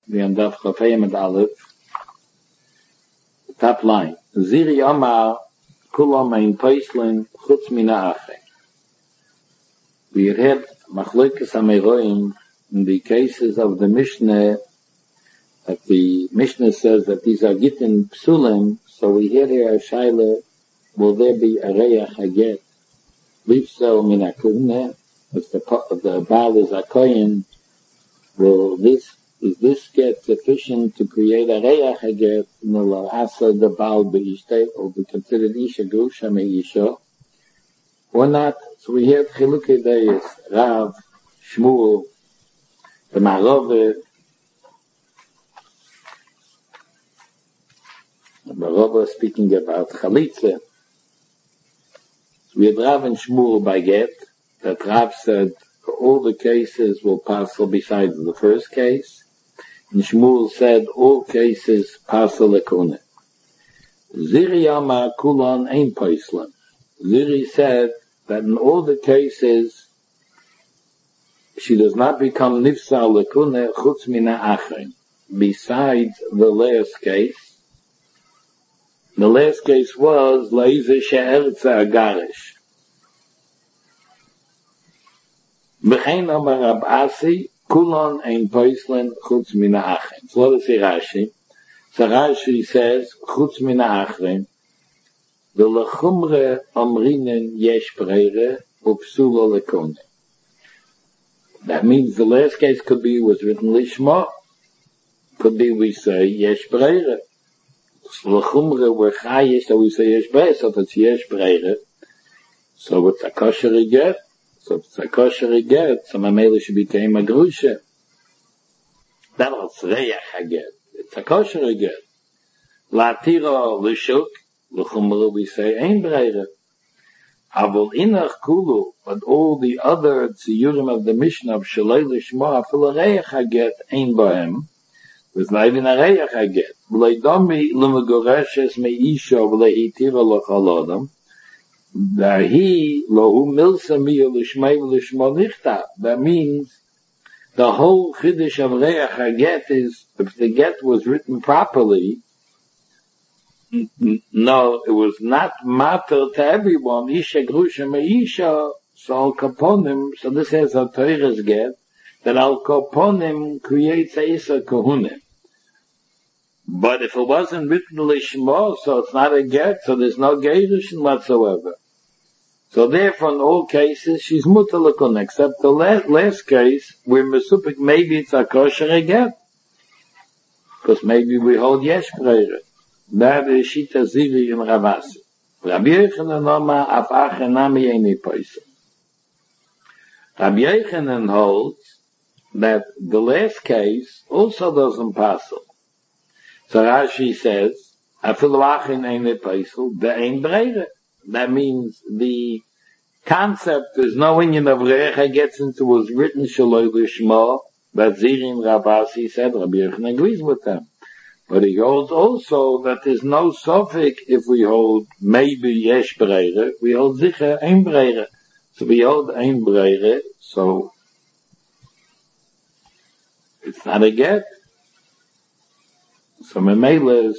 we on Daf Chafayim and Aleph. Top line. Ziri Amar Kulam Ein Paislin Chutz Mina Ache. We had Machlokes HaMeroim in the cases of the Mishnah, that the Mishnah says that these are Gittin Psulim, so we hear here a Shaila, will there be a Reach Haget? Lifsel Min HaKuhneh, if the Baal is a Kohen, is this get sufficient to create a Reach Haget, Asa the Baal Be'ishteh, or be considered Isha Grusha Me'isha, or not? So we have Chilukei Deis, Rav, Shmuel, the Marove speaking about Chalitza. So we had Rav and Shmuel by get, that Rav said all the cases will parcel besides the first case, and Shmuel said all cases parcel lekune. Ziri Yama Kulan Ein Paislan. Ziri said that in all the cases she does not become nifsal lekune chutz mina achen, besides the last case. The last case was leize she'ertza agarish. B'chein amar Rab Asi kulon ein poislen chutz mina achen. So let us see Rashi. So Rashi says chutz mina achen the lechumre amrinen yesh breire upsulo lekune. That means the last case could be was written lishma. Could be we say yesh breire. Lechumre were chayish, so we say yesh breire. So if it's yesh breire, so it's a kosher get. So if it's a kosher get, so mamela should become a grusha. That was reach haget. It's a kosher get. Latira lishuk, lechumre we say ein breire. Avol inach kulu, but all the other tziyurim of the Mishnah of Shalei Lishma, afil reich haget ein bahem, with not even a reich haget. V'lei domi l'megoreshes me'isha v'lei hitira l'chalodam, dahi lohu milsa miya l'shmei v'lishma nichta. That means the whole chiddush of reich haget is, if the get was written properly, no, it was not matter to everyone. Isha grusha me'isha, so al kaponim, so this has a Torah's get, that al kaponim creates a isa kahunim. But if it wasn't written lishma, so it's not a get, so there's no gerushin whatsoever. So therefore in all cases, she's mutalakun, except the last case, where mesupik, maybe it's a kosher get. Because maybe we hold yesh breire. That is Shita Ziri in Ravasi. Rabbi Yochanan Oma af achenami eni poisel. Rabbi Yochanan holds that the last case also doesn't parcel. So Rashi says, afilu achen eni poisel, be'ein breire. That means the concept is no union of Recha gets into was written Shaloi Lishma, that Ziri in Ravasi said, Rabbi Yochanan agrees with them. But he holds also that there's no suffix if we hold maybe yesh breire, we hold sicher ein breire. So we hold ein breire, so it's not a get. So memele,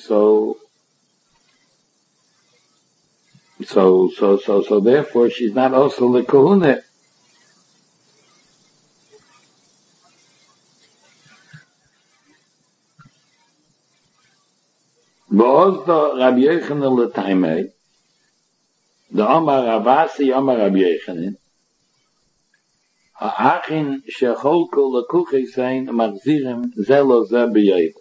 so therefore she's not also the kahuna. Bo'ozdo Rabbi Yochanan l'taimei, the Omar Ravasi, Omar Rabbi Yochanan, ha'achin shecholko l'kuchei sein machzirim zelo ze b'yoyv.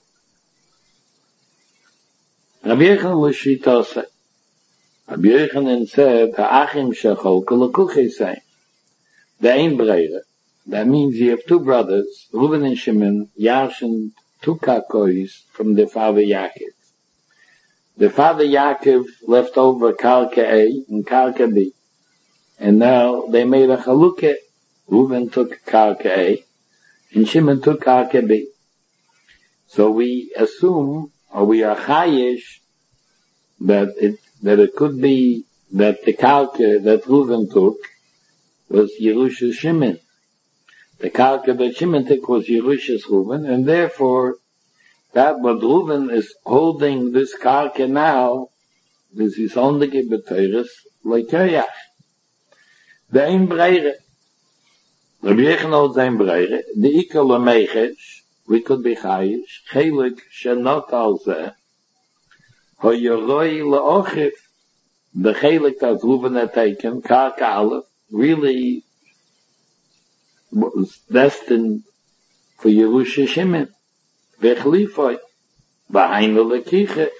Rabbi Yochanan l'shitose. Rabbi Yochanan said, ha'achin shecholko l'kuchei sein. The ein breire. That means you have two brothers, Reuben and Shimon, Yarshin, two kakois from their father Yaakov. The father Yaakov left over Karka A and Karka B. And now they made a chalukah. Reuben took Karka A and Shimon took Karka B. So we assume, or we are chayish, that it could be that the Karka that Reuben took was Yerushas Shimon. The Karka that Shimon took was Yerushas Reuben, and therefore that what Reuven is holding this karka now, this is only beteures lekeach. The ein breire. Rabbi Yechon holds ein breire. The ikel lemechesh, we could be chayish, chelik shenot al zeh, ho yoroi leochif, the chelik that Reuven had taken, karka aleph, really was destined for Yerusha Shimon. Vechlifoi, v'hainu lekiche.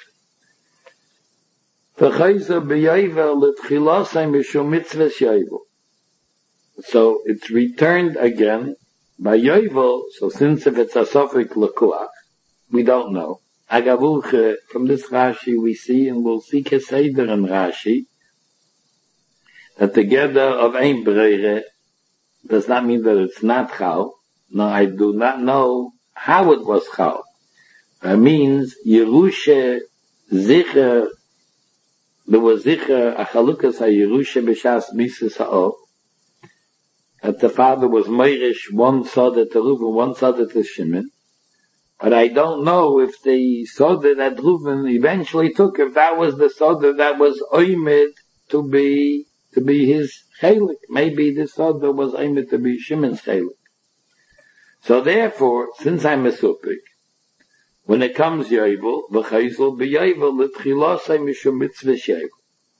V'chayzer b'yovel l'tchilosay mishum mitzvahs yovel. So it's returned again by yovel, so since if it's a sofik lekuach, we don't know. Agavuche, from this Rashi we see, and we'll see Keseder in Rashi, that the Geder of Ein Breire does not mean that it's not Chal. No, I do not know how it was Chal. That means Yerusha Zicher, there was Zicher a Chalukas HaYerusha B'Shas Mises HaOf, that the father was Meirish, one Soda to Reuven, one Soda to Shimon. But I don't know if the Soda that Reuven eventually took, if that was the Soda that was Oymed to be his Chelik. Maybe this Soda was Oymed to be Shimon's Chelik. So therefore, since I'm a Supik, when it comes Yovel, v'chayzel b'yovel l'tchilosay mishum mitzvah shevel.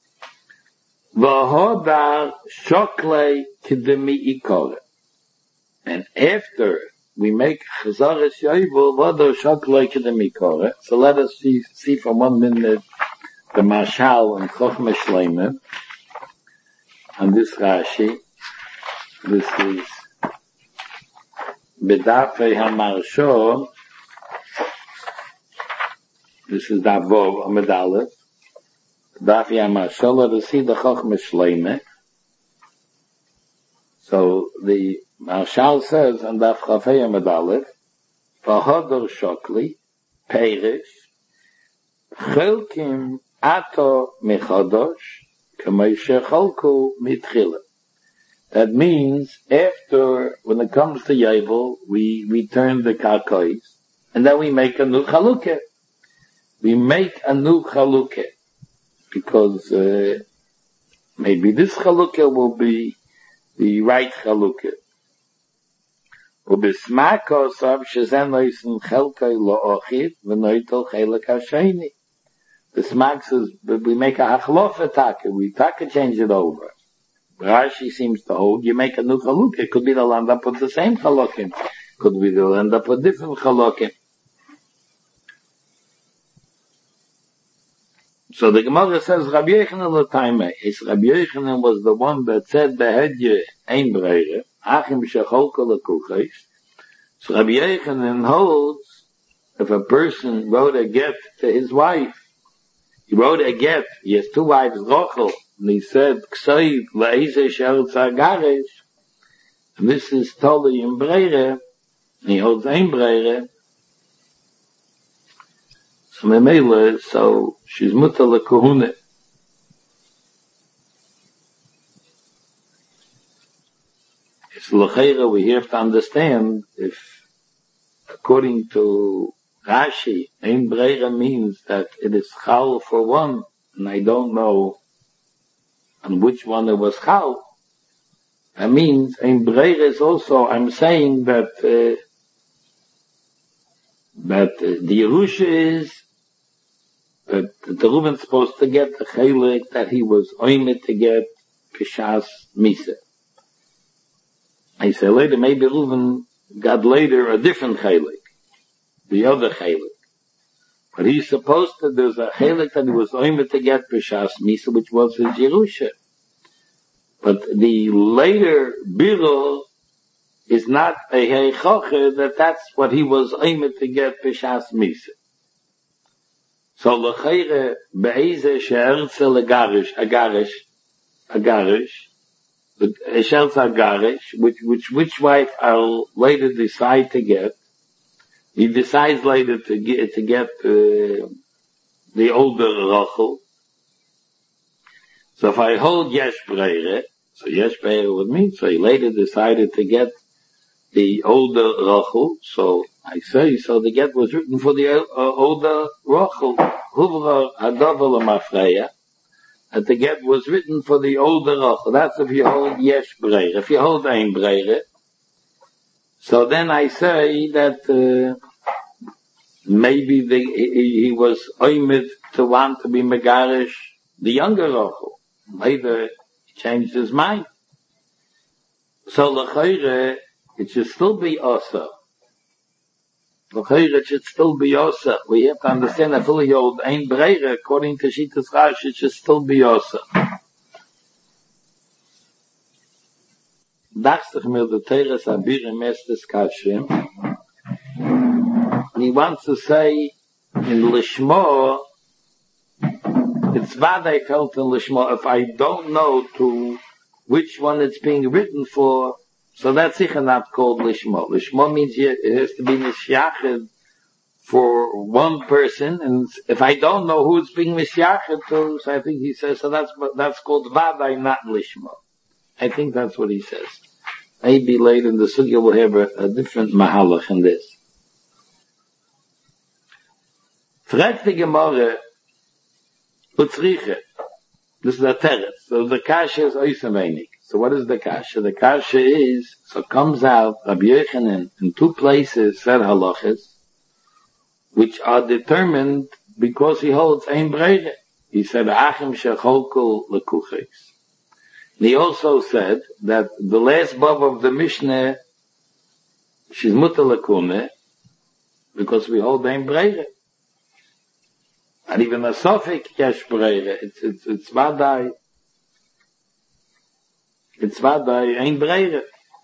V'hodar shoklei k'demi ikore. And after we make chazaras Yovel, v'hodar shoklei k'demi ikore. So let us see for 1 minute the Mashal and Chochmah Shleimah on this Rashi. This is B'dafei HaMarsho. This is Davov Amud Aleph. B'dafei HaMarsho, let us see the Chochmah Shleimah. So the Marshal says on Daf Chafei Amud Aleph, V'hodor Shokli, Perish, Chelkim Ato Mechodosh, K'may Shecholku Mitchila. That means after, when it comes to Yovel, we return the karkois, and then we make a new chalukah. We make a new chalukah, because maybe this chalukah will be the right chalukah. Ubismakos av shezen loisen chelkei lo'ochit v'noitel chelek hasheni. The smak says we make a hachlofa taka, we taka change it over. Rashi seems to hold, you make a new chalukah. It could be they'll end up with the same chalukim. Could be they'll end up with different chalukim. So the Gemara says, Rabbi Yochanan l'taimeh. Rabbi Yochanan was the one that said, Behedye ein breire, achim shecholko l'kuchais. So Rabbi Yochanan holds, if a person wrote a get to his wife, he wrote a get, he has 2 wives, Rochel, and he said, Ksoiv la'izeh she'erutz ha'garesh, and this is totally in breire, and he holds ein breire. So Memela, so she's mutter l'kohune. It's l'cheira, we have to understand, if, according to Rashi, ein breire means that it is chal for one, and I don't know on which one it was chal. That means ein breire is also, I'm saying that the Yerusha is that the Reuven is supposed to get the chelik that he was oimed to get Pishas Misa. I say later, maybe Reuven got later a different chelik, the other chelik. But he's supposed to, there's a chelik that he was oimed to get Pishas Misa, which was his Yerusha. But the later Biro is not a heichoche that's what he was oimed to get Pishas Misa. So l'cheire be'ezeh she'ertze l'garish, agarish, she'ertze agarish, which wife I'll later decide to get. He decides later to get the older Rachel. So if I hold yesh breire, so yesh breire would mean, so he later decided to get the older Rachel. So I say, so the get was written for the older Rachel. Huvra Hadavel Mafreya. That the get was written for the older Rachel. That's if you hold Yesh Breire. If you hold Ein Breire, so then I say that maybe he was oimid to want to be Megarish, the younger Rachel. Later he changed his mind. So l'chayre, it should still be Osa. L'chayre, it should still be Osa. We have to understand that fully old Ein Breire, according to Shittas Rashi, it should still be Osa. Dachtich mir the Teres Abirim Estes Kashim. And he wants to say in Lishmo, it's bad I felt in Lishmo, if I don't know to which one it's being written for, so that's sicher not called Lishmo. Lishmo means it has to be Mishyached for one person, and if I don't know who it's being Mishyached to, so I think he says, so that's called Vadai, not Lishmo. I think that's what he says. Maybe later in the Sugya we'll have a different Mahalach in this. Fragt die Gemara, Utzriche. This is a teretz. So the kasha is oisamenik. So what is the kasha? The kasha is, so it comes out, Rabbi Yochanan in two places said halachas, which are determined because he holds ein breire. He said, Achim shecholkul lekuches. And he also said that the last bab of the Mishnah, she's mutter lekune, because we hold ein breire. And even a Sofik yesh breire, it's vadai ein breire.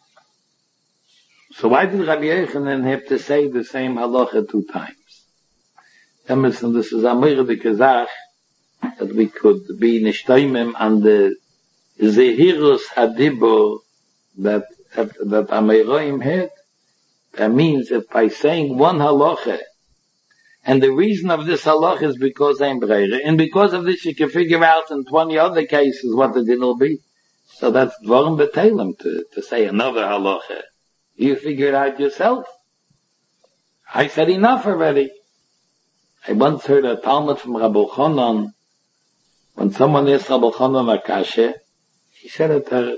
So why did Rabbi Yochanan have to say the same halacha two times? Emerson, this is a mirde gezach, that we could be nishtaimim on the zehirus hadibur that Ameroim had. That means that by saying one halacha, and the reason of this halach is because ein breire, and because of this you can figure out in 20 other cases what the din will be. So that's dvarim betelim to say another halacha. You figure it out yourself. I said enough already. I once heard a Talmud from Rabbi Chanan, when someone asked Rabbi Chanan a kasha, he said a teretz.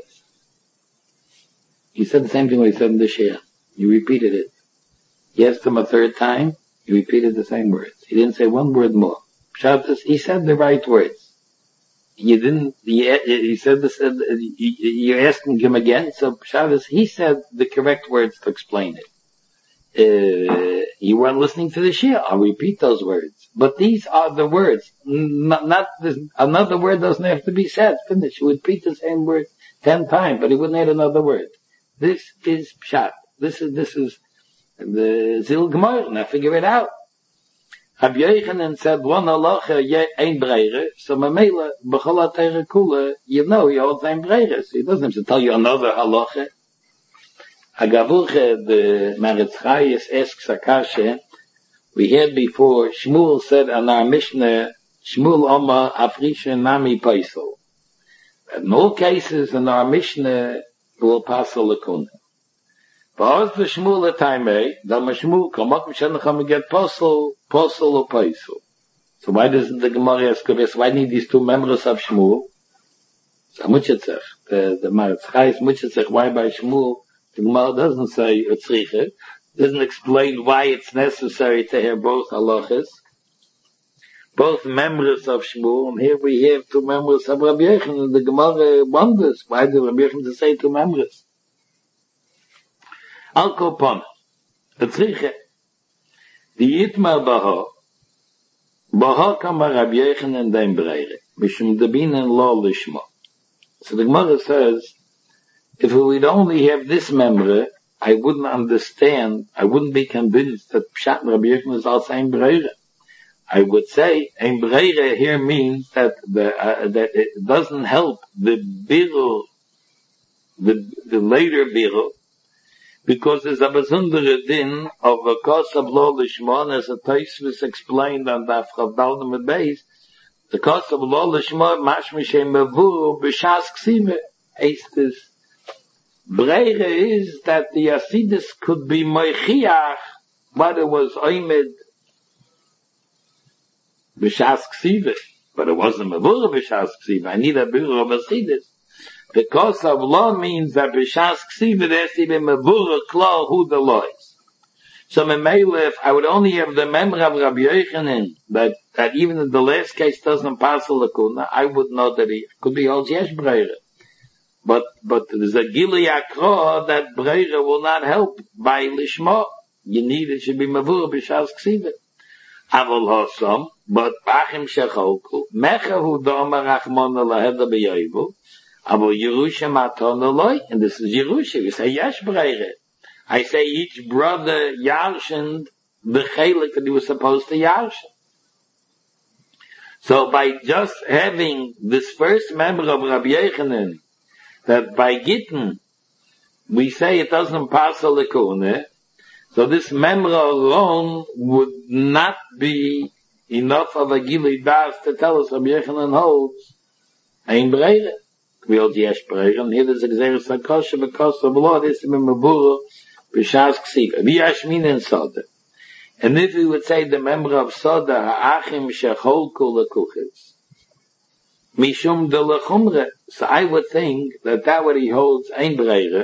He said the same thing what he said in the Shia. He repeated it. He asked him a third time, he repeated the same words. He didn't say one word more. He said the right words. He said this, you're asking him again, so Shabbos, he said the correct words to explain it. You weren't listening to the Shia. I'll repeat those words. But these are the words. Not this, another word doesn't have to be said. Finish. You would repeat the same word 10 times, but he wouldn't add another word. This is Pshat. This is the Zil Gemara. Now figure it out. Rabbi Yochanan said one halacha ein breire, so mamela b'chol ha'teira kula, you know he holds ein breire, so he doesn't have to tell you another halacha. Agavuche, the Maritz Chayes asks Akasha, we heard before, Shmuel said on our Mishnah, Shmuel Omar Afrisha Nami Paisel. In all cases in our Mishnah, will pass a lakuna. But as the Shmuel at time, the Shmuel come up and get Posel or Paisel. So why doesn't the Gemara ask us, why need these two members of Shmuel? So Mutchetzech, the Maritz Chayes Mutchetzech, why by Shmuel? The Gemara doesn't say Utzriche, doesn't explain why it's necessary to have both halachas, both members of Shmuel, and here we have two members of Rabbi Yochanan, and the Gemara wonders, why did Rabbi Yochanan to say two members? Al Kopon, Utzriche, the Yitmar Baha Kamar Rabbi Yochanan Dein Breire, Mishum Debinen Lo Lishmo. So the Gemara says, if we would only have this member, I wouldn't understand, I wouldn't be convinced that Pshat Rabbi Yochanan is also ein breire. I would say, ein breire here means that that it doesn't help the birur, the later birur, because there's a besondere din of a kos of lo lishmon, as a Tosfos explained on the Afchavdaldim at base, the kos of lo lishmon, mashmishem mevuru, b'shas ksive, eistis, Breire is that the Hasidus could be moichiach, but it was oimed b'shas ksiva, but it wasn't mevurah b'shas ksiva. I need a birur of Hasidus. Because of law means that b'shas ksiva there has to be mevurah klar who the law is. So Memelech, I would only have the memory of Rabbi Yochanan that even in the last case doesn't pass the lakuna, I would know that he could be holds yesh breire. But there's a gilui akra that breire will not help by lishma. You need it should be mavur b'shas ksiva. Avol hosam, but achim shecholku mechahu da'amar rachmana laheda b'yoivu. Avol Yerusha matana loy, and this is Yerusha. We say yesh breire. I say each brother yarshened the chelik that he was supposed to yarshen. So by just having this first member of Rabbi Yochanan, that by Gittin, we say it doesn't pass a lekune, so this member alone would not be enough of a gilui das to tell us Rabbi Yochanan holds ein breire. We hold yesh breire, and here there's a gzeres hakosha because of law, this is a mebura, b'shas ksiva. V'yashmin in Soda. And if we would say the member of Soda, ha'achim shecholku lekuchis, mishum de lechumre, so I would think that what he holds ein breire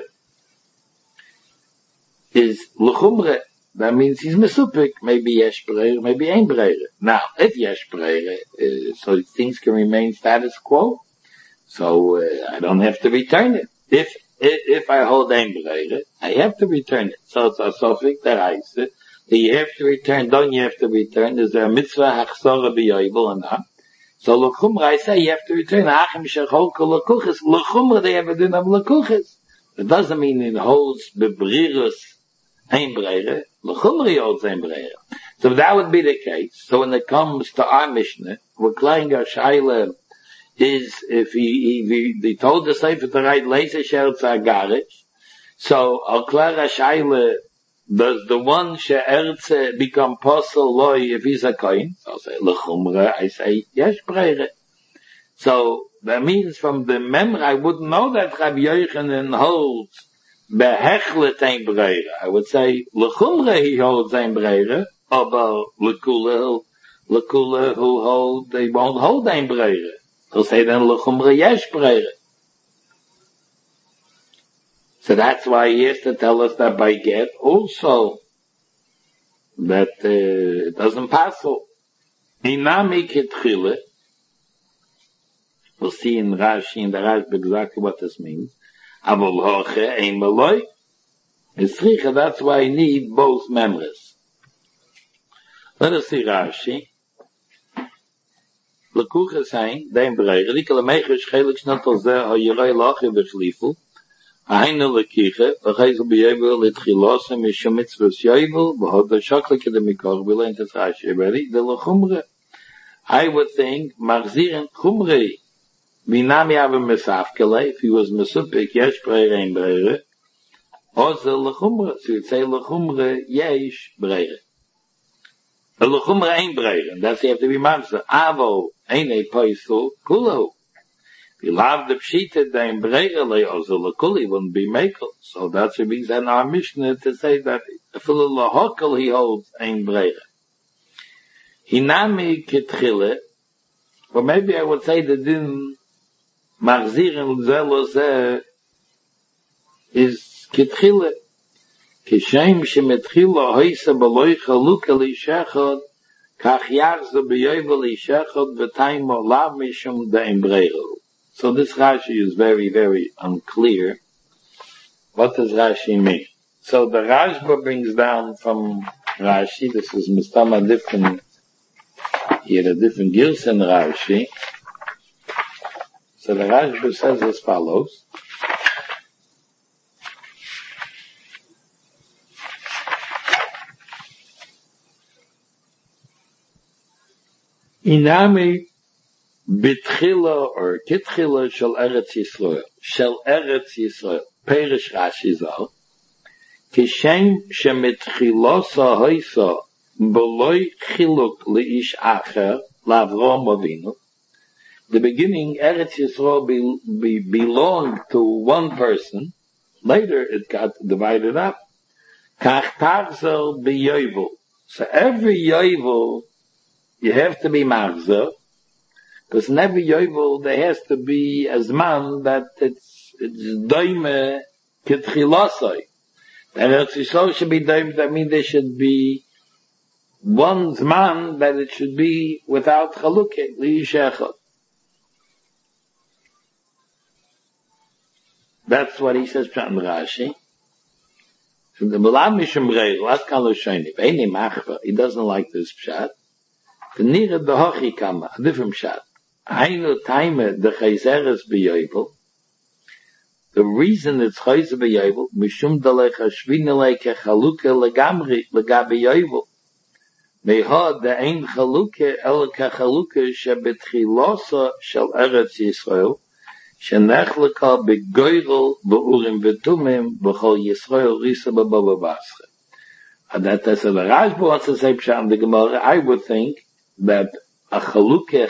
is lechumre. That means he's mesupik, maybe yesh breire, maybe ein breire. Now, if yesh breire, so things can remain status quo, so I don't have to return it. If I hold ein breire, I have to return it. So it's a sofik that I said, that you have to return, don't you have to return? Is there a mitzvah hachsora b'yovel or not? So l'chumra, I say you have to return. Achim shecholku l'kuchis. L'chumra, they have a din of l'kuchis. It doesn't mean it holds bebrirus ein breire. L'chumra he holds ein breire. So if that would be the case, so when it comes to our Mishnah, we're klein our shaila is if he told the Sefer to write laser shertz agarich, so al klar shaila does the one she'ertze become posel loy if he's a kohen? So I'll say lechumra. I say yes breire. So that means from the memory I wouldn't know that Rabbi Yochanan holds behechlet ein breire. I would say lechumra he holds ein breire, aber lekula who hold they won't hold ein breire. They'll say then lechumra yesh breire. So that's why he has to tell us that by get also that it doesn't pass so. Inami ketchile. We'll see in Rashi, in the Rashi exactly what this means. Avol hoche ein maloi. Esricha, that's why I need both memories. Let us see Rashi. Lekuche sein, dein breire, dikele meichish chelik shnatal zeh ha-yirei lache v'chlifu. Eine lekiche, v'chayzel b'yevel l'tchilose mishum mitzvus yovel, v'hod v'shaklik de mikor v'lein tes Rashi eberi, de l'chumre. I would think, machziren chumre, v'nami ave mesafkele, if he was mesupik, yesh breire ein breire, oze l'chumre, so you'd say l'chumre, yesh breire. A l'chumre ein breire, and that's you have to be mamsa. Avo, eine poisel, kulo. If you love the pshita, then breire le oze l'kuli wouldn't be mekel. So that's what means in our Mishnah to say that if a l'hokel he holds ein breire. Hinami ketchile, or maybe I would say the din machzirin zelose is ketchile. Kishem shemetchila hoysa b'loy chaluka li shechod, kach yachze b'yoyvel li shechod v'tayim olav mishum de'im breiro. So this Rashi is very, very unclear. What does Rashi mean? So the Rashba brings down from Rashi, this is Mustama different, he had a different gilsa in Rashi. So the Rashba says as follows. Inami bitchila or kitchila shel Eretz Yisrael. Shel Eretz Yisrael. Perish Rashi zal. Kishem shemitchilosa hoysa b'loy chiluk leish acher l'Avrom Avinu. The beginning, Eretz Yisrael belonged to one person, Later it got divided up. Kach tachzel b'yovel. So every yovel you have to be machzer, because in every yovel there has to be a zman that it's doime ketchilosoi. And Eretz Yisrael should be doime, that means there should be one zman that it should be without chalukah, liyishechot. That's what he says, Pshat in Rashi. So the Mulam Mishum Reil, Lat Kalo Shoni, Veini Machva, he doesn't like this Pshat. The Nira Behochi Kama, a different Pshat. Hainu Taime de Chayzeres B'Yovel. The reason it's Chayzer B'Yovel, Mishum Dalecha Shvinelei Kechaluke Legamri Legabi Yovel. Mehad de Ein Chaluke El Kechaluke Shebetchilosa Shel Eretz Yisrael. Shenechleka begoyrel beurim vetumim b'chol Yisrael risa b'bava bascha. And that's the Rashba wants to say Pshat in the Gemara. I would think that a chaluke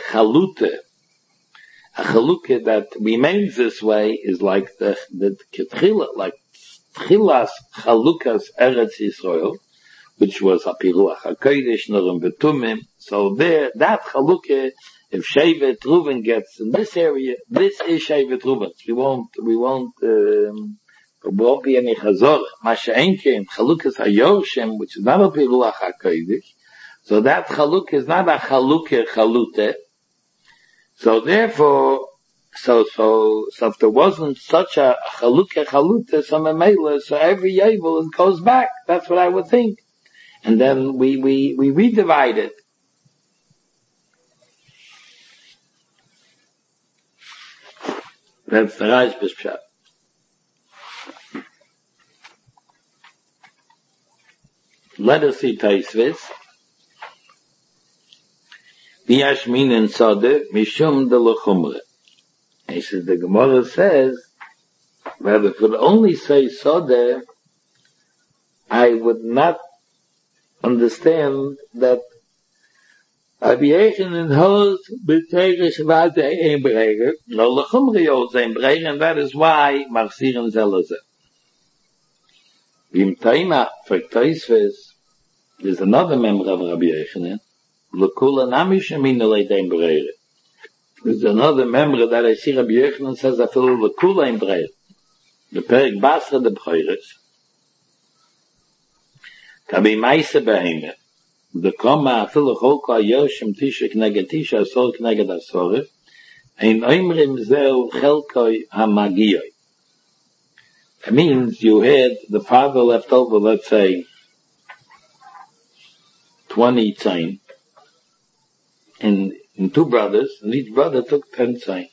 that remains this way is like the ketchila, like tchilas chalukas Eretz Yisrael, which was Hapiruach HaKodesh Nurim Betumim. So there, that chaluke, if Shevet Reuven gets in this area, this is Shevet Reuven. We won't be any chazor. Masha'enke, chalukas HaYoshem, which is not Hapiruach HaKodesh. So that chaluk is not a chaluke chalute. So therefore, so if there wasn't such a chaluke chalute, so every yavel goes back. That's what I would think. And then we redivide it. That's the Rashba's Pshat. Let us see Taisvis. V'yashmin in Sode, Mishum de l'chumre. He says, the Gemara says, that if it would only say Sode, I would not understand that Rabbi Yochanan holds b'teire shvat ein breger, no l'chumre yod ein breger, and that is why Machzirim zelazeh. V'im taima for Taisves, there's another member of Rabbi Yochanan, l'kula namish amina le'dein breger. There's another member that I see Rabbi Yochanan says I feel l'kula ein breger. The Perek Basra de B'choires, Kabi Maise Beheme, the Koma Afilu Cholka Yoshim Tisha Kneged Tisha Asor Kneged Asor, Ein Oimrim Zeu Chelkoi HaMagiyoi. That means you had the father left over, let's say, 20 tzayin, and two brothers, and each brother took 10 tzayin.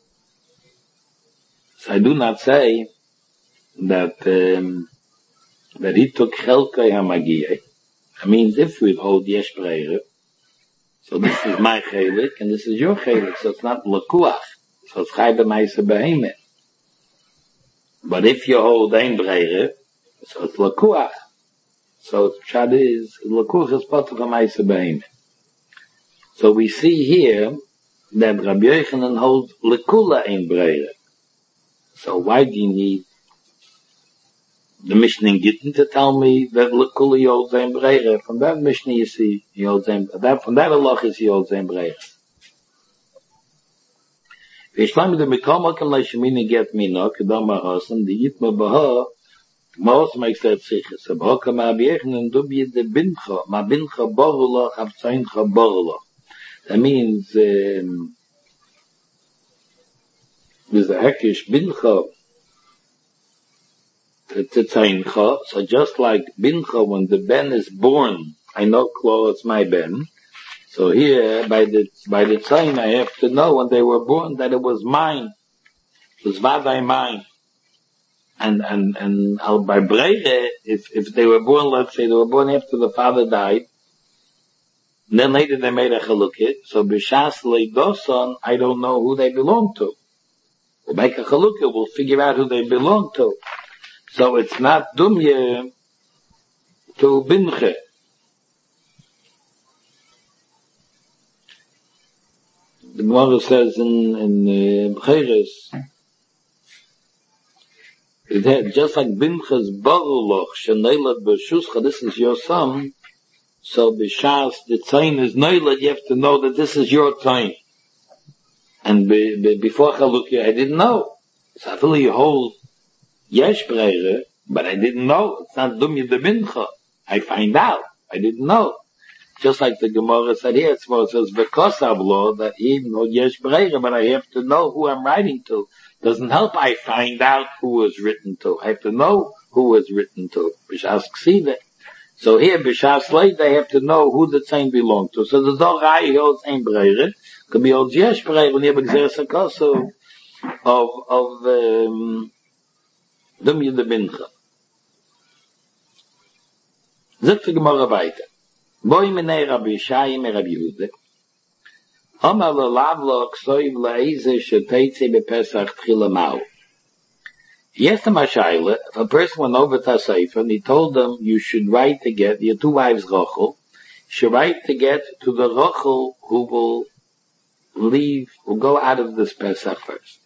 So I do not say that he took Chelkei HaMagiyeh. I mean, if we hold Yesh Breire, so this is my Chelik, and this is your Chelik, so it's not Lekuach, so it's Chai B'Maisa Beheme. But if you hold Ein Breire, so it's Lekuach. So Pshat is, Lekuach is part of B'Maisa Beheme. So we see here that Rabbi Yochanan holds Lekula Ein Breire. So why do you need the Mishnah in Gittin to tell me that Lekula holds Ein Breire? From that Mishnah you see, he holds Ein Breire. From that Allah is he holds Ein Breire. V'yishlam the Mikama Kam Leishemini Get Mina Kedam Ha'asam the Yitma Baha Maos makes that Sichas. So Baha Kam Rabbi Yochanan Dubi de Bincha Ma Bincha Borulach Havzaincha Borulach. That means there's a Hekish Bincha Tetzaincha. So just like Bincha, when the Ben is born, I know Klo, it's my Ben. So here, by the Tzain, I have to know when they were born that it was mine. It was Vadai mine. And by Breire, if they were born, let's say they were born after the father died, and then later they made a chalukit, so b'shas leidoson, I don't know who they belong to. We'll make a chalukit, we'll figure out who they belong to. So it's not dumye to binche. The Gemara says in B'choires, just like Binchas Baruloch, Shenelad B'Shuscha, this is your son, so B'Shas, the Tzayin is Neilad, you have to know that this is your Tzayin. And before Chalukah, I didn't know. So I feel you hold Yesh Breire, but I didn't know. It's not Dumya de Bincha. I find out. I didn't know. Just like the Gemara said here, it says, because of law, that even though Yesh Breire, but I have to know who I'm writing to. Doesn't help I find out who was written to. I have to know who was written to. B'Shas Ksiva. So here, B'Shas Leid, they have to know who the Tzayin belonged to. So the Dorai holds Ein Breire, could be holds Yesh Breire, when you have Gzeres HaKosu of Dumya de Bincha. Zegt the Gemara weiter. Boi menei Rabbi Yishai me Rabbi Yehuda. Amar le'lavlo k'soiv le'eze sheteitze b'Pesach tchila ma'u. Yes, the Mashayla, if a person went over to Sefer and he told them, you should write to get, your two wives Rachel, you should write to get to the Rachel who will leave, will go out of this Pesach first.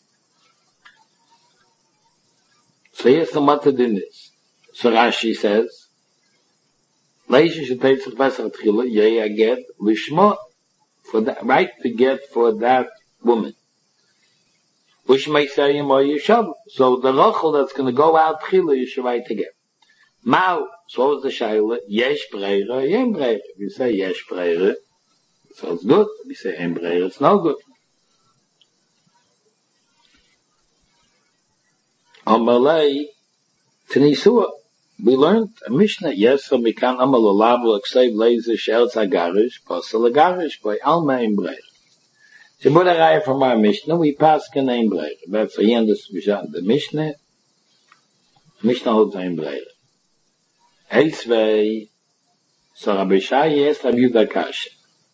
So here's the Matadin is. So Rashi says, Leisha should take the Pesach Tchila, yea, I get, Lishma, for that, right to get for that woman. Which may say him or Yeshav. So the Rachel that's going to go out Tchila, you should write to get. Mao, so what was the Shaila? Yesh Breire, Yen Breire. If you say Yesh Breire, so it's good. If you say Yen Breire, it's no good. Amalei Tanisua. We learned a Mishnah, yes, so we can Amalolabla Ksev Laser Shelz Agarish, Pasal Agarish, by Alma Ein Breire. So put a raya from our Mishnah, we pass can Ein Breire. That's the end of the Mishnah. Mishnah holds Ein Breire. Eisvei, so Rabbi Shai, yes, Rabbi Yehuda Kasha.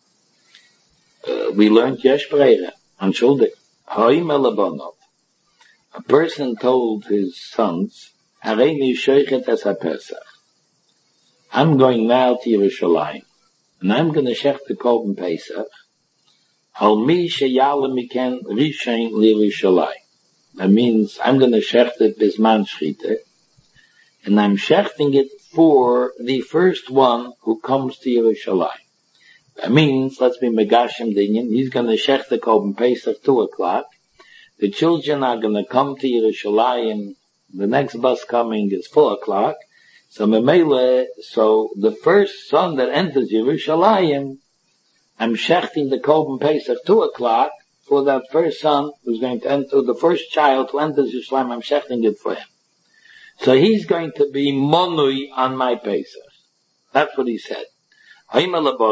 We learned Yesh Breire, unschuldig. Ha'im elabonov. A person told his sons, Hareini sheichet es ha-Pesach. I'm going now to Yerushalayim, and I'm going to shech the Korban Pesach, al mi sheyala miken rishein li-Yerushalayim. That means I'm going to shecht it bisman shchite, and I'm shechting it for the first one who comes to Yerushalayim. That means, let's be megashim dinyan, he's going to shech the Korban Pesach 2:00. The children are going to come to Yerushalayim. The next bus coming is 4:00. So Memele, so the first son that enters Yerushalayim, I'm shechting the Korban Pesach 2:00 for that first son who's going to enter, the first child who enters Yerushalayim, I'm shechting it for him. So he's going to be monui on my Pesach. That's what he said. On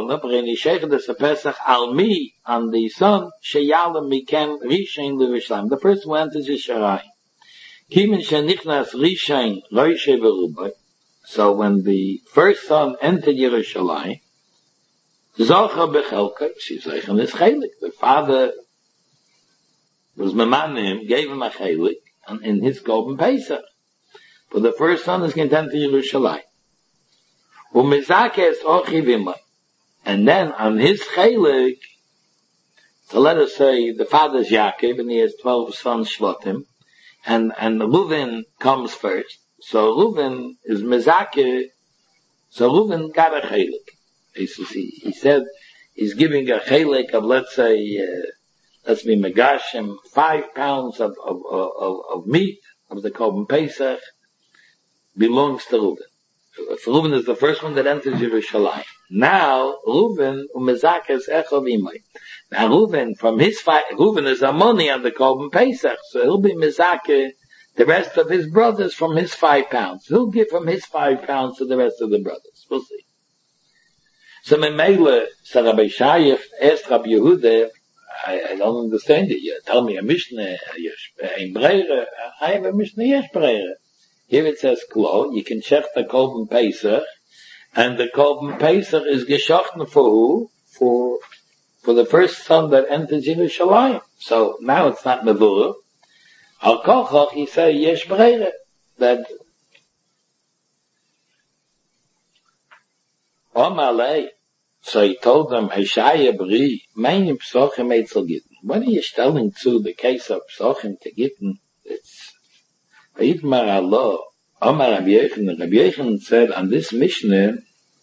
the son, sheyalim miken rishain l'Yerushalayim. The person who enters Yerushalayim. Kimin shenichnas rishain roishe v'rubai. So when the first son entered Yerushalayim, zocha bechelka, she's like in his chelik. The father was memanim, gave him a chelik, and in his Korban Pesach. But the first son is going to enter Yerushalayim. And then on his chelik, so let us say the father's Yaakov and he has 12 sons Shvatim, and Reuven comes first. So Reuven is mezakeh, so Reuven got a chelik. He said he's giving a chelik of, let's say, let's be megashim, 5 pounds of meat of the Korban Pesach belongs to Reuven. If Reuven is the first one that enters Yerushalayim. Now, Reuven, umezakes echov imay. Now, Reuven, Reuven is a money on the Korban Pesach, so he'll be mezakeh the rest of his brothers from his 5 pounds. He'll give from his 5 pounds to the rest of the brothers. We'll see. So, Memele, said Rabbi Shai, asked Rabbi Yehuda, I don't understand it. You tell me a Mishnah, Ein Breire. I have a Mishnah, Yesh Breire. Here it says, Klo, you can check the Korban Pesach, and the Korban Pesach is geschochten for who? For the first son that enters Yerushalayim. So now it's not Mevurah. Al Kochach, he said, Yesh Breire. That, Omalei. So he told them, Heshaya Bri, Meinim Psochim Eitzel Gitten. What are you telling to the case of Psochim to Gitten? Vayitmar Allah, Amar Rabbi Yochanan said on this Mishnah,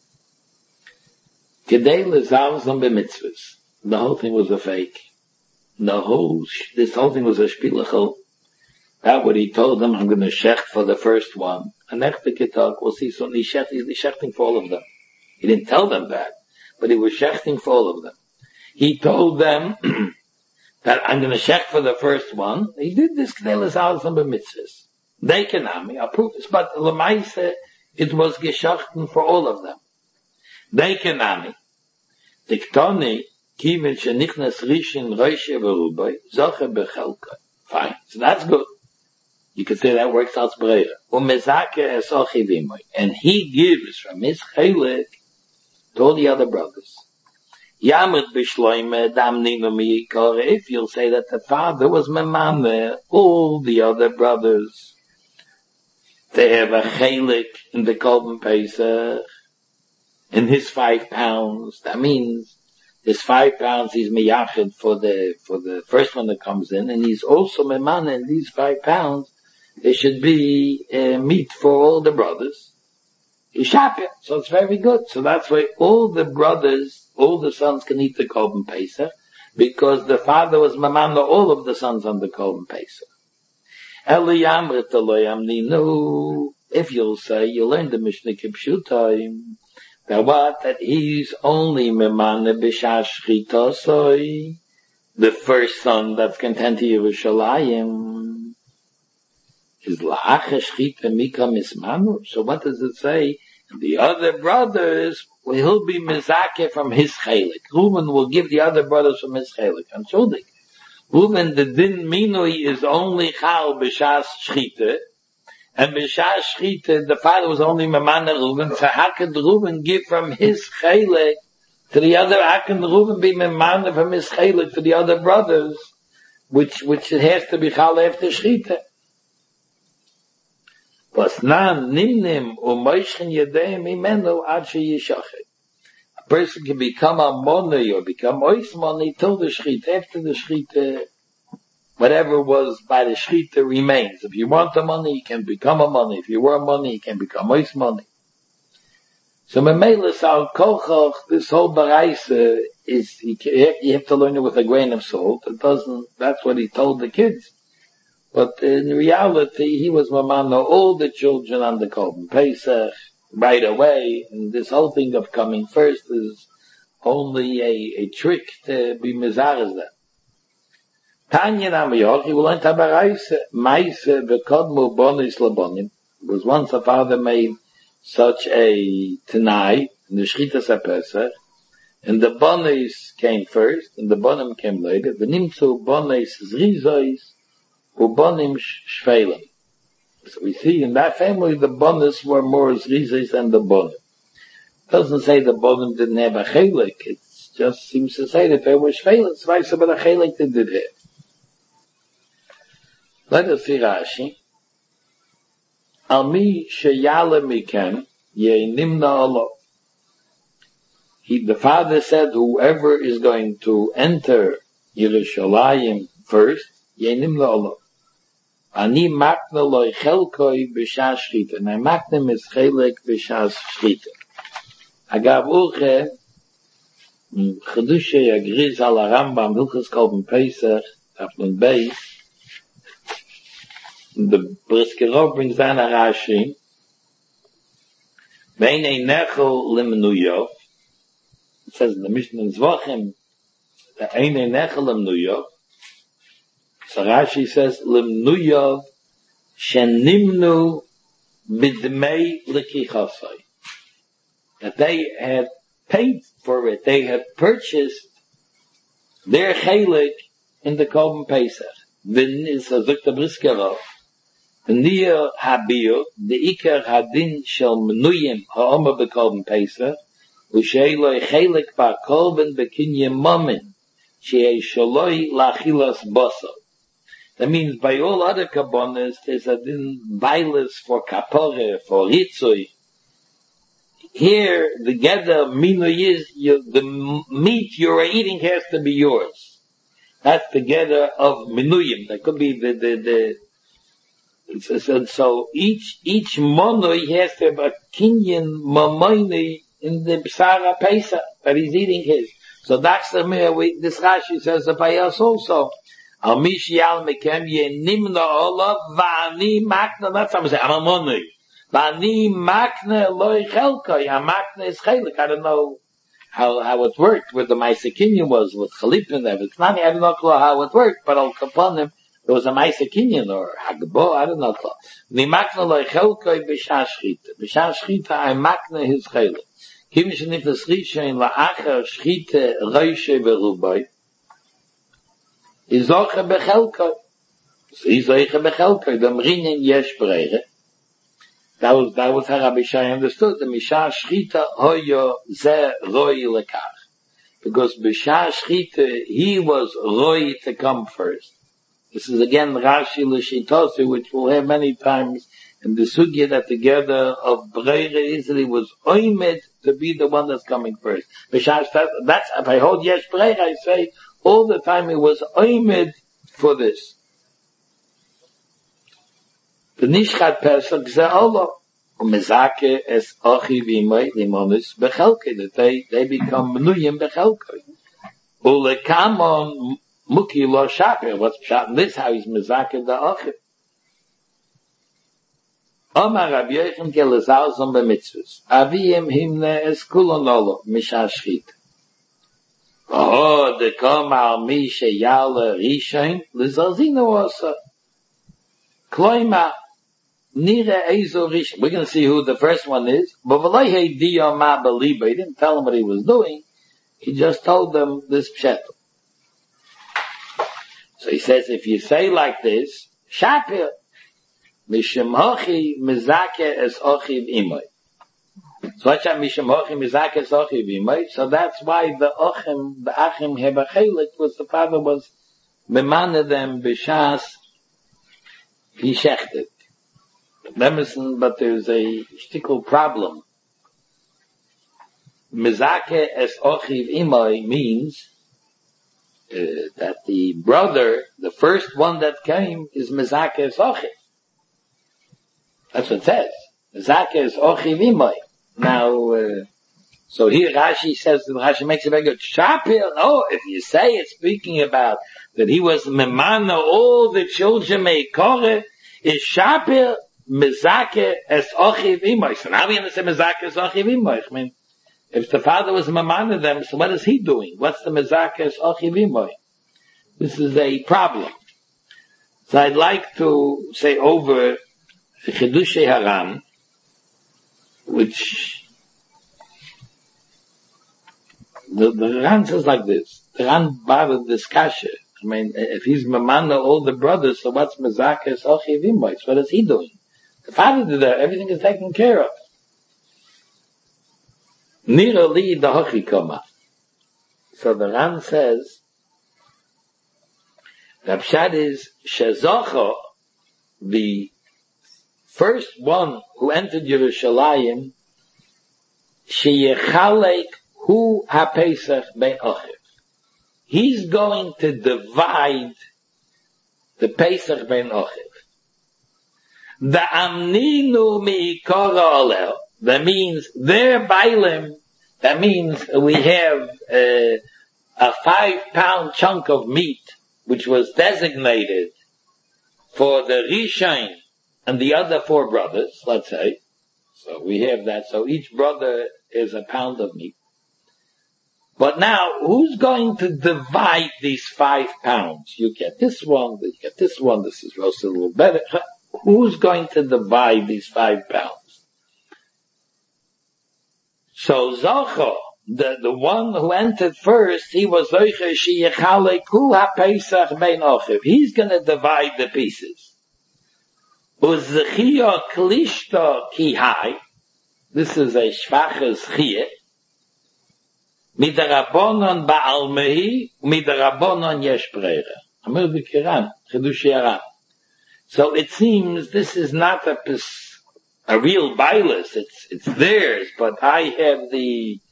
Kedei lezalzam b'mitzvahs. The whole thing was a fake. This whole thing was a shpilachol. That's what he told them, I'm going to shecht for the first one. And next the Kitak, we'll see soon, he's shechting for all of them. He didn't tell them that, but he was shechting for all of them. He told them that I'm going to shecht for the first one. He did this Kedei lezalzam b'mitzvahs. They can I'll prove this, but Lamaise, it was geschachten for all of them. They can Diktoni, Kivin shenichnas rishin roishe v'rubai, zoche bechelka. Fine. So that's good. You could say that works out breira. Umezake esochi v'imoy. And he gives from his chelik to all the other brothers. Yamrit b'shloime damninu miyikore. If you'll say that the father was memame, all the other brothers, they have a chelik in the Korban Pesach, in his 5 pounds. That means his 5 pounds he's meyached for the first one that comes in, and he's also memana in these 5 pounds. There should be meat for all the brothers. Ishapir. So it's very good. So that's why all the brothers, all the sons can eat the Korban Pesach, because the father was memana all of the sons on the Korban Pesach. If you'll say, you learn the Mishnah Kipshutai, that he's only memane b'shas shchitosoi, the first son that's content to Yerushalayim, is la'acha shchita mika mismanu. So what does it say? The other brothers, he'll be mizake from his chelik. Reuben will give the other brothers from his chelik. I'm shuldig. Reuben, the din minui is only chal b'shas shchita, and b'shas shchita, the father was only memana Reuben, so how could Reuben give from his chelik to the other, how can Reuben be memana from his chelik to the other brothers, which it has to be chal after shchita? Pasnan nimnim u'moishchen yedeim imenu ad sheyishachet. A person can become a money or become ois money till the shchita, after the shchita, whatever was by the shchita remains. If you want the money, you can become a money. If you want money, you can become ois money. So Memelis al Kochach, this whole baraisa is, you have to learn it with a grain of salt. That's what he told the kids. But in reality, he was mamano all the children on the Korban Pesach right away. And this whole thing of coming first is only a trick to be mizares them. Tanya Namiyoch, he will enter baraisa, maise bekodmu bonis labonim. It was once a father made such a tenai in the Shchitas HaPesach, and the bonis came first, and the bonim came later. V'nimtzu bonis zrizois, ubonim shveilim. So we see in that family the bonis were more zrizois than the bonim. It doesn't say the bonim didn't have a chelik, it just seems to say that they were shveilim, so I said, but a chelik they did have. Let us see Rashi. Al mi sheyale mikem yenimna Allah. The father said, whoever is going to enter Yerushalayim first, yenimna Allah. Ani makna loy chelkoi b'shas shchita. And I makna his chelek b'shas shchita. Agav uche, chedushe yagriz al Rambam, Hilchos Korban Pesach, Tafnun Beis, the Briskerov brings down a Rashi, Beinei nechel limnuyo, it says in the Mishnah Zvachim, Beinei nechel limnuyo, so Rashi says, limnuyo shenimnu bidmei likichasai, that they had paid for it, they had purchased their chelik in the Korban Pesach. Then is a Dr. Briskerov, Niyah Habiyot, the Iker Hadin Shel Menuyim Ha'omer B'Korban Pesach, U'Sheiloi Chelik Ba'Korban B'Kinyem Momin, She'ei Shaloi L'Achilas Boso. That means by all other Kabbonas, there's a din violence for Kapore, for Ritzoi. Here, the Geder Minu is, the meat you're eating has to be yours. That's the Geder of Menuyim. That could be the So each monoi has to have a kinyan mamoini in the B'sara Pesach that he's eating his. So that's the way this Rashi says by us also. Al mishi al mekem ye nimna olav va'ani makna. That's what I'm saying. I'm a monoi. Va'ani makna loy chelkai. A makna is chelik. I don't know how it worked with the Maisa Kinyan was with Chalipin there. It's not, I don't know how it worked, but I'll upon him. There was a Maisa Kinyan or Hagbo, I don't know. Ni makna loy chelkai b'shah shchita. B'shah shchita, I makna his chelik. Kim shenif l'schrisha in la'achar shchita roishe v'rubai. Izoche bechelkai. So izoche bechelkai. The mrinin yesh breire. That was how Rabbi Shai understood. The Mishah Shchita hoyo ze roi lekach. Because Mishah Shchita, he was roi to come first. This is again Rashi L'Shitosi, which we'll have many times in the sugya that together of Breire easily was oimed to be the one that's coming first. Mishah Shchita, that's, if I hold yesh breire, I say all the time he was oimed for this. The Nishchat Pesach ze Allah. Umezake es ochi v'imay limonis bechelke, that they become menuyim bechelke. Ulekamon muki lo shapir. What's shot in this? How he's mezake the ochi. Omar Rabbi Yochanan gelazalzon b'mitzvus. Aviyim himne es kulon olo mishashchit. Oh, the kom al mi sheyale rishain lizalzino osa. Kloima. We're going to see who the first one is. But he didn't tell him what he was doing. He just told them this pshat. So he says, if you say like this, Shapir, Mishim Hochi Mizake es Ochiv Imoy. So what's that Mishim Hochi Mizake es Ochiv Imoy? So that's why the Achim Hebachelik was the father was Memane them B'Shas he shechted. But there's a shtickle problem. Mizake es ochiv imoy means that the brother, the first one that came, is Mizake es ochiv. That's what it says. Mizake es ochiv imoy. Now, so here Rashi says, Rashi makes it very good. Shapir, no, if you say it's speaking about that he was memana, all the children may kore, is Shapir, Mizake es ochiv imoy. So now we understand Mizake es ochiv imoy. I mean, if the father was mamana them, so what is he doing? What's the Mizake es ochiv imoy? This is a problem. So I'd like to say over Chidushei Haran, which the Ran says like this. The Ran bothered this kasha. I mean, if he's mamana all the brothers, so what's Mizake es ochiv imoy? So what is he doing? The father did that. Everything is taken care of. Nira li the hochikoma. So the Ran says, the pshat is, Shezocho, the first one who entered Yerushalayim, Sheyechalek hu ha-Pesach ben Ochiv. He's going to divide the Pesach ben Ochiv. The amninu mi'ikara oleh. That means their bailim. That means we have a 5-pound chunk of meat, which was designated for the Rishain and the other 4 brothers. Let's say, so we have that. So each brother is a pound of meat. But now, who's going to divide these 5 pounds? You get this one. You get this one. This is roasted a little better. Who's going to divide these 5 pounds? So Zocho, the one who entered first, he was Zoche Sheyechalek hu ha-Pesach ben Ochiv. He's going to divide the pieces. Uzechia klishta kihai. This is a shvachas chiyah. Midarabonon ba'almehi, midarabonon yesh breire. Amir b'kiran, Chidushei Haran. So it seems this is not a real bailus. It's theirs, but I have the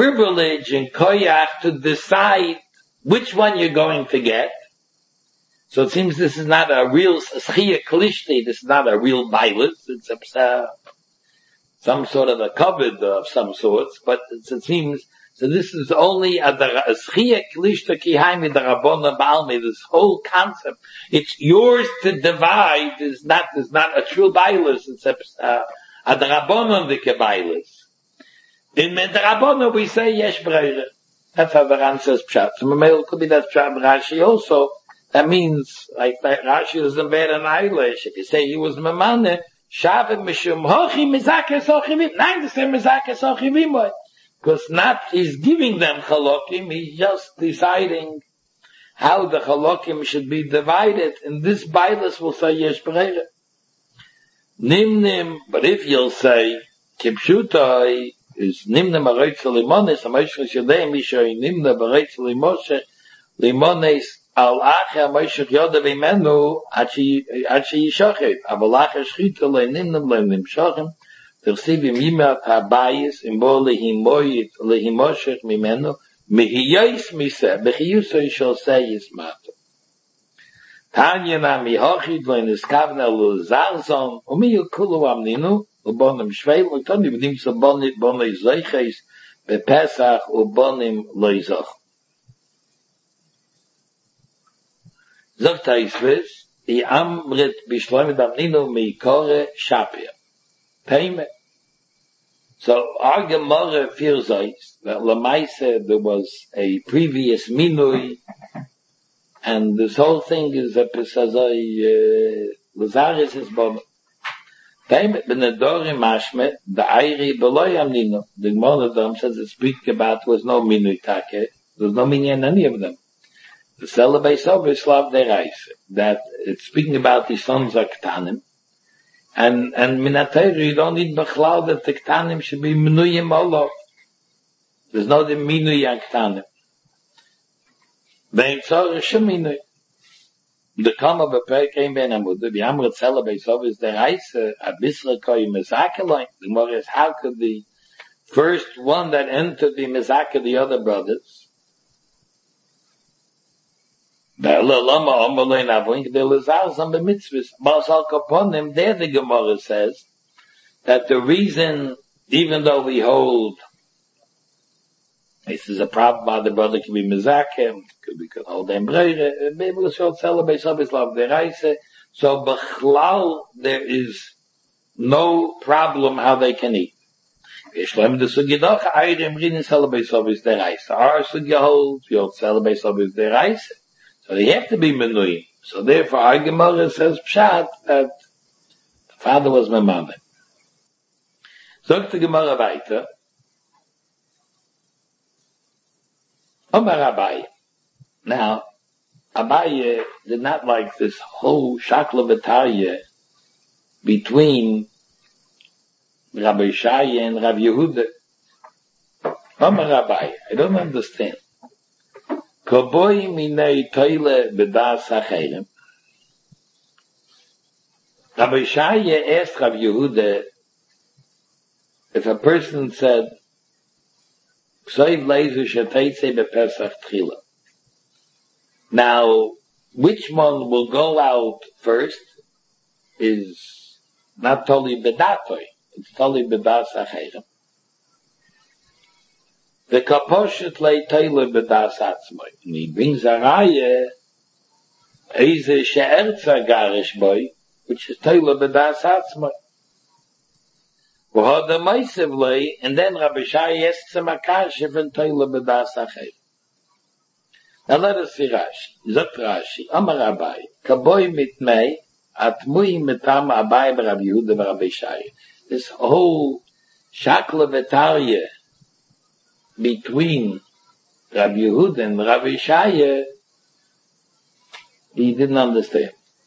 privilege and koyach to decide which one you're going to get. So it seems this is not a real schia klishti. This is not a real bailus. It's some sort of a cupboard of some sorts. But it seems so. This is only a schia klishti kihaimi the rabbona baalmi. This whole concept, it's yours to divide. Is not a true bailus. It's a drabonon the bailus. In the rabbona we say yesh breire. That's how the Ran says pshat. So maybe could be that pshat Rashi also. That means, like Rashi doesn't bear an eyelash. If you say he was memane, Shavim mishum hochi mizake sochivim. Nein, the same mizake sochivim. Because not he's giving them chalokim, he's just deciding how the chalokim should be divided. And this Bailus will say yesh breire. Nimnim, but if you'll say kipshutai is nimnim areitz limones, amoshech shedei mishay nimnim areitz limones al acher amoshech yoda v'imenu ad sheyishochet aval acher shchita le'nimnim le'nimshochem tersiv yimat habayis imbo lehimoshech mimenu mihiyos miseh bechiyuso shall say yismato Tanya na mihochid le'niskavna lu'zarzon umiyu kulu amninu ubonim shveil u'toni v'dim sabonit bonoi zoiches bepesach ubonim loizoch. Zogt ha'isvis I amrit bishloimid amninu mi'ikore shapir. Payment. So our Gemara feels that Lamaise there was a previous minui, and this whole thing is a pesazoi Lazaris is bon. Payment benedorim mashme the Airi beloy amninu. The Gemara them says it speak about was no minui take. There was no minui in any of them. The Celebes of Islav Derais, that it's speaking about the sons of Ktanim, and Minatayru, you don't need Bechlal that the Ktanim should be Minuyim Olov. There's no the Minuyim Ktanim. Bein Tzor Sheminui. The come of a prayer came Ben Amud, the Amrit Celebes of is Derais, Abisra Koy Mezakeloin. The Gemara is, how could the first one that entered the Mezaka, the other brothers, there the Gemara says that the reason, even though we hold, this is a problem, by the brother can be mezakem, we could hold them breire, maybe we'll show celebrate of Islam, so b'chlal, there is no problem how they can eat. Our sugya holds, you hold celebrate of is deraisa. So they have to be menuyim. So therefore, our Gemara says pshat that the father was memameh. Sagt the Gemara weiter. Omar Abaye. Now, Abaye did not like this whole shakla v'tarye between Rabbi Shaya and Rabbi Yehuda. Omar Abaye, I don't understand. Koboy minei toile bedas hacherim. Rabbi Shaya asked Rabbi Yehuda if a person said, Ksoiv leizu sheteitze bepesach tchila. Now, which one will go out first is not totally bedatoi. It's totally bedas hacherim. The kaposhet lei teile bedas atzmoi. And he brings a raya, eize she'erza garish boy, which is teile bedas atzmoi. V'ho the meisev lei, and then Rabbi Shai asks him a kashiv and teile bedas achay. Now let us see Rashi. Zot Rashi, Amar Abai, kaboy mitmei, atmui mitam Abai b'Rabbi Yehuda b'Rabbi Shai. This whole shakla v'tarye between Rabbi Yehuda and Rabbi Shaya, he didn't understand.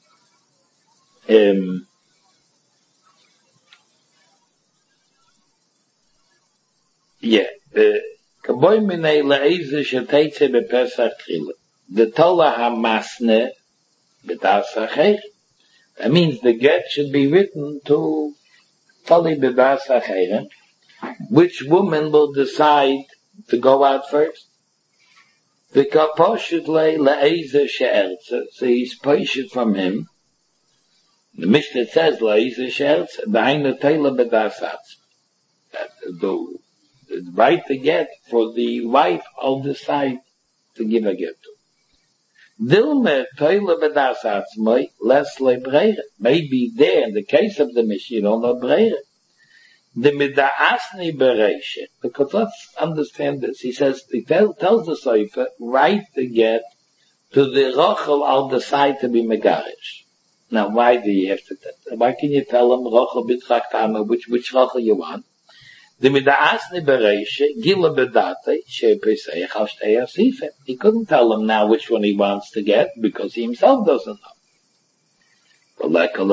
Kaboy minei le'eze sheteitze bepesach tchila. The tola hamasne bedas hacheir. That means the get should be written to toli bedas hacheir. Which woman will decide to go out first? V'kaposhut le'ezer she'ertze. So he's poshut from him. The Mishnah says le'ezer she'ertze, b'hainu teila b'das atzma. That the right to get for the wife of the side to give a gift to. Dilme teila b'das atzma, less le'breire. Maybe there, in the case of the Mishnah, you don't know breire. The mida'asni bereishe, because let's understand this. He says, he tells the Sefer, right to get to the Rochel al the side to be megarish. Now, why do you have to tell? Why can you tell him Rochel b'tzchak tama, which Rochel you want? The mida'asni bereishe, gila bedate, she'peseich al shtei asifim. He couldn't tell him now which one he wants to get, because he himself doesn't know. The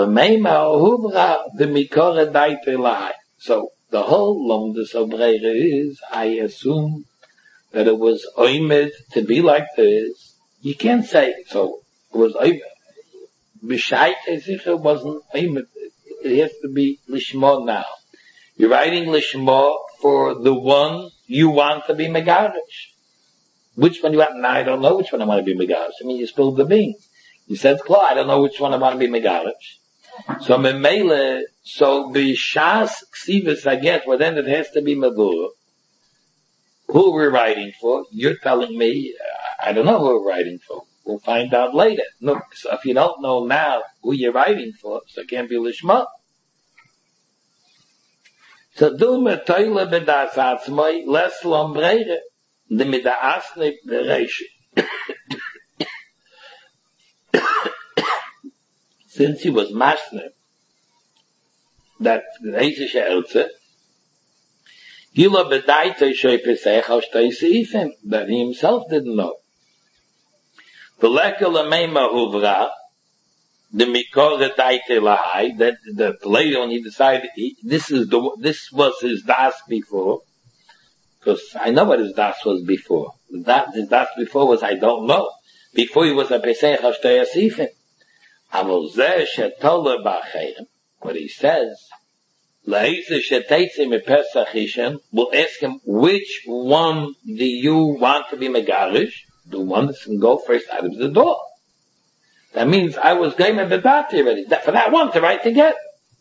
mikore daite lahai. So, the whole Lomdus of Breire is, I assume, that it was oimed to be like this. You can't say, so, it was oimed. B'shait it wasn't oimed. It has to be lishmo now. You're writing lishmo for the one you want to be megarish. Which one you want? Now I don't know which one I want to be megarish. I mean, you spilled the beans. You said, I don't know which one I want to be megarish. So memele, so b'shas ksivus I get, well then it has to be mavur. Who we're writing for? You're telling me, I don't know who we're writing for. We'll find out later. No, so if you don't know now who you're writing for, so it can't be lishma. So do me toile b'das atzmai, less lombreire, the mida'asne bereishi. Since he was master, that Eizer She'ertze, Gila B'daite She'pesech al Shtei Seifim, that he himself didn't know. V'leka l'meima huvra, the Mikore Daite Lahai, that later when he decided, this was his das before, because I know what his das was before. His das before was I don't know. Before he was a Pesech al Shtei Seifim. What he says, we'll ask him, which one do you want to be megarish? The one that can go first out of the door. That means I was going to bedati already. For that one to right to get.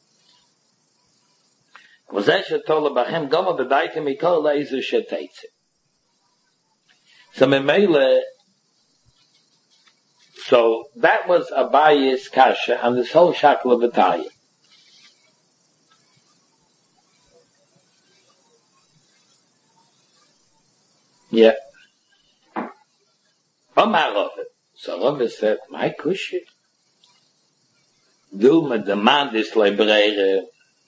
So So that was Abaye's kasha on this whole shakla v'taya. Yeah. Omar Rove. So Rove said, my kusha. Dulma demand is lebreire.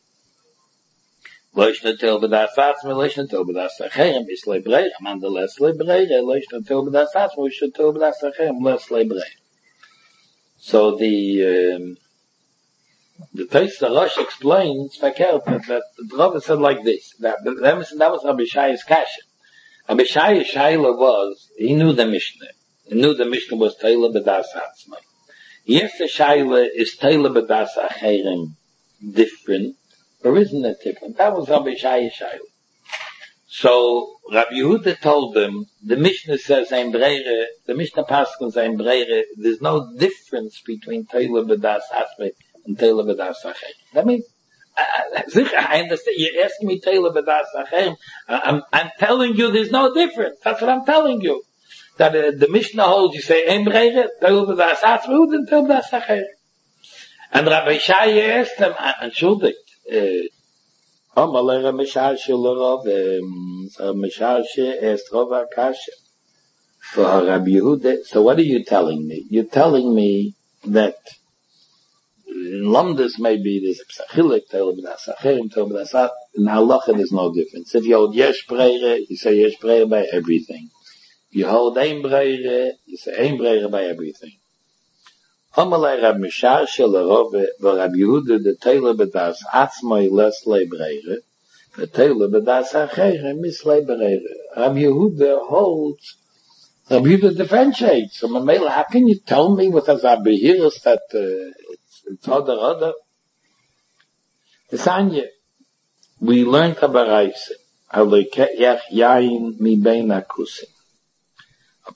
Loish natil b'das atzma, loish natil b'das acherem, is lebreire. Amanda less lebreire, loish natil b'das atzma, loish natil b'das acherem, less lebreire. So the Tais Rosh explains that the Rava said like this, that was Abishai's kasha. Abishai's shaila was, he knew the Mishnah. He knew the Mishnah was Teila B'das Atzmai. Yes, the shaila is Teila B'das Acherem different, or isn't it different? That was Abishai's shaila. So Rabbi Yehuda told them, the Mishnah says ein breire, the Mishnah Paschal ein breire, there's no difference between Teila B'das Atzmai and Teila B'das Acherem. That means, I understand, you're asking me Teila B'das Acherem, I'm telling you there's no difference. That's what I'm telling you. That the Mishnah holds, you say ein breire, Teila B'das Atzmai, and Teila B'das Acherem. And Rabbi Shai asked them, entschuldigt, Amalera Mishashe Lorov, Mishashe est Rova Kasha. For Rabbi Yehuda, so what are you telling me? You're telling me that in Lomdus maybe there's a Psachilik, Teila B'das Acherem, Teila B'das Atzmai, in Halacha there's no difference. If you hold Yesh Breire, you say Yesh Breire by everything. If you hold Ein Breire, you say Ein Breire by everything. Amalei Rab Mishashe L'Rove, Rabbi Yehuda, the Teila B'das Atzmai less lebreire, the Teila B'das Acherem is lebreire. Rabbi Yehuda holds, Rabbi Yehuda differentiates. So Mamela, how can you tell me with as Abihiris that it's other? Tisanya, we learned Kabaraisa, Alekech Yain Mi Bein Akusim. A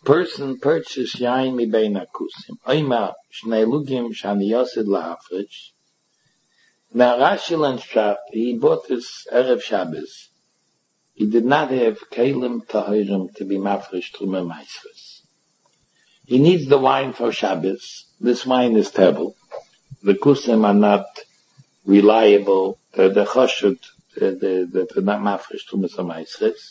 person purchased yain mi beina kusim. Oima shnei lugim shani yosid lahafrish. Now Rashi learns pshat, he bought this Erev Shabbos. He did not have kelim tahirim to be mafresh truma maisres. He needs the wine for Shabbos. This wine is terrible. The kusim are not reliable. They're choshed. They're not mafresh truma maisres.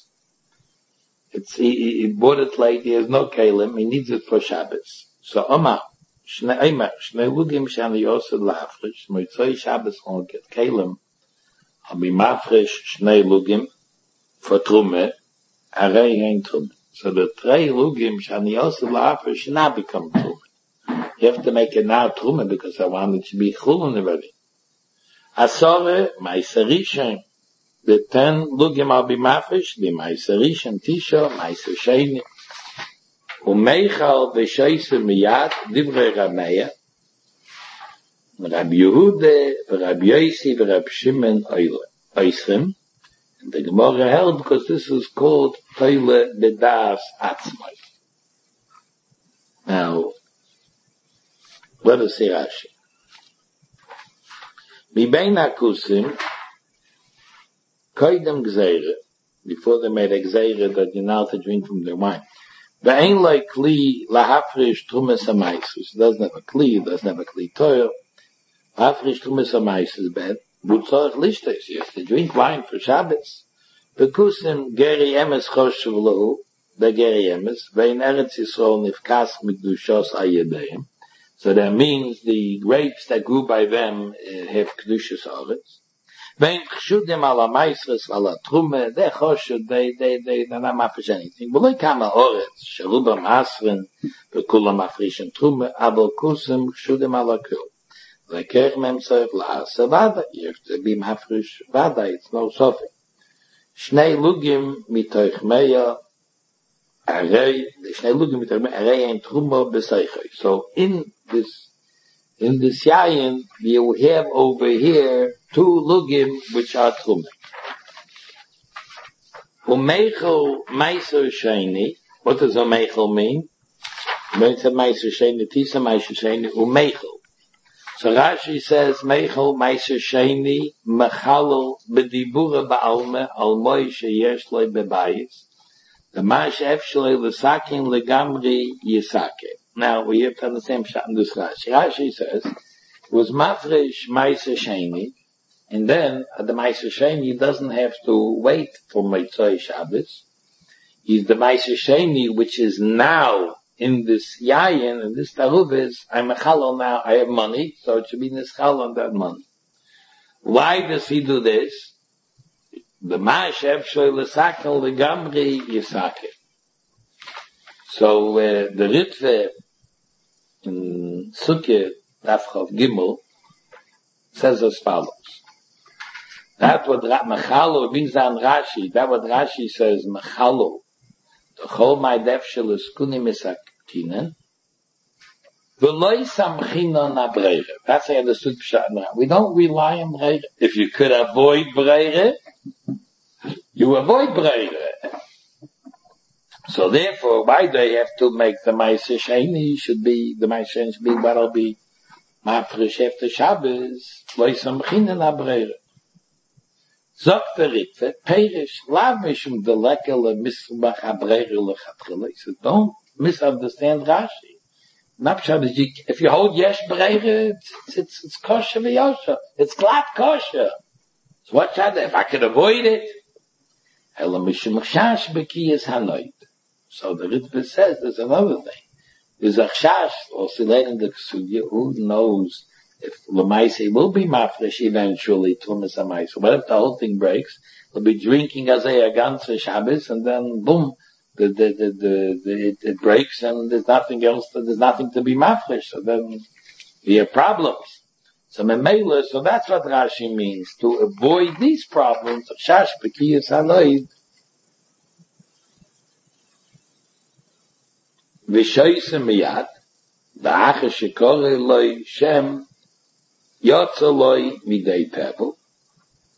He bought it late. He has no kelim. He needs it for Shabbos. So Omar, shnei lugim shani yosed la'afresh. Moitzoi Shabbos will get kelim. I'll be mafresh shnei lugim for trume. Arei hein trume. So the 3 lugim shani yosed la'afresh should not become trume. You have to make it now trume because I want it to be chulun already. Asore ma'aserishim. The 10 lugim I'll be mafresh. The ma'aserishim tisha ma'aserishim. Umeichal v'shoyse miyad divrei Rameya, Rabbi Yehuda, Rabbi Yosi, Rabbi Shimon Oisrim. And the Gemara held because this is called Toile Bedas Atzmai. Now, let us see Rashi. Mibein HaKusim, Koidem Gzeire, before they made a Gzeire that you're now to drink from their wine. The ain't like kli lahafrish trumas hamaisus. It doesn't have a kli, it doesn't have a kli toil. Lahafrish trumas hamaisus bed. Butzorach lishtes. You have to drink wine for Shabbos. Bekusim geri emes choshev lahu. The geri emes. Vein Eretz Yisrael nifkas mikdushos ayedehim. So that means the grapes that grew by them have kedushas aretz. Vein chshudim ala maisres ala trume, they're choshed, they're not mafresh anything. But look how oretz, sharubam asren, bekulam mafreshen trume, abel kusim chshudim ala kul. Lekech mem tzorech la'asa vada, you have to be mafresh vada, it's no sofik. Shnei lugim mitoich meya, arei, shnei lugim mitoich meya, arei ein trume beseichoi. So in this yayin, you have over here 2 lugim which are trume. Umeichel meiser sheni. What does umeichel mean? When it says meiser sheni, tisa meiser sheni, umeichel. So Rashi says meichel meiser sheni mechalel bedibura ba'alme al moi sheyesh loi bebayis. The mash efshlei l'sakin legamri yisake. Now, we have to understand Pshat in this Rashi. Rashi says, it was mafresh meiser sheni, and then, the meiser sheni doesn't have to wait for Motzei Shabbos. He's the meiser sheni, which is now in this yayin, and this taruv is, I'm a chalal now, I have money, so it should be nischal on that money. Why does he do this? The mash efshlei l'sakel legamri yisake. So, the Ritve, in Sukkot, Dafchav Gimel, says as follows. That what Mechalo means on Rashi, that what Rashi says, Mechalo, the whole my defshel is kuni misakinen, v'loi samchina na breire. That's how I understood Pshat. We don't rely on breire. If you could avoid breire, you avoid breire. So therefore, why do they have to make the Meiser Sheni? The Meiser Sheni should be what'll be mafresh after Shabbos, loi samchina na breire. Zok der Ritve, Perish, lav mishum de lekel misbach abreire lechatchile. He said, don't misunderstand Rashi. Napshad is, if you hold yesh breire, it's kosher v'yosha. It's glad kosher. So what should I, if I could avoid it? Ela mishum chash bekiyas hanoid. So the Ritve says, there's another thing. There's a chash, or silein in the Ksugya, who knows if Lamaisi will be mafresh eventually, Tumas HaMaisa. What if the whole thing breaks? They'll be drinking as a ganze Shabbos, and then boom, it breaks, and there's nothing else, there's nothing to be mafresh, so then we have problems. So Memela, so that's what Rashi means, to avoid these problems of Shash Bekiyas Hanoid. V'shoyse miyad, v'ache shekore loy shem, yotze loy midei pebel,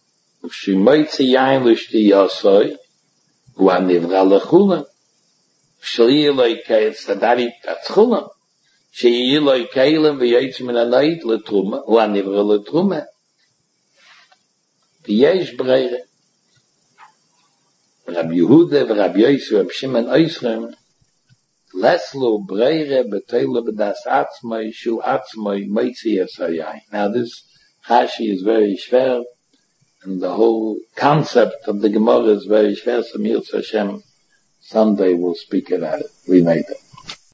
v'shimoytze yain l'shti yosoi, u'anivra lechulen. Shli Eloi Keil, Sadari Tatschulam. She Eloi Keilim, V'yetz Min Anayit L'Truma, L'Anivra L'Truma. V'yesh Breire. Rabbi Yehuda, Rabbi Yosef, Rabbi Shimon Oisrem, Leslo Breire B'Teile B'das Atzmai, Shul Atzmai, Meitzi Yasayayin. Now this Rashi is very schwer, and the whole concept of the Gemara is very schwer, so Mir Hashem, someday we'll speak about it. We made it.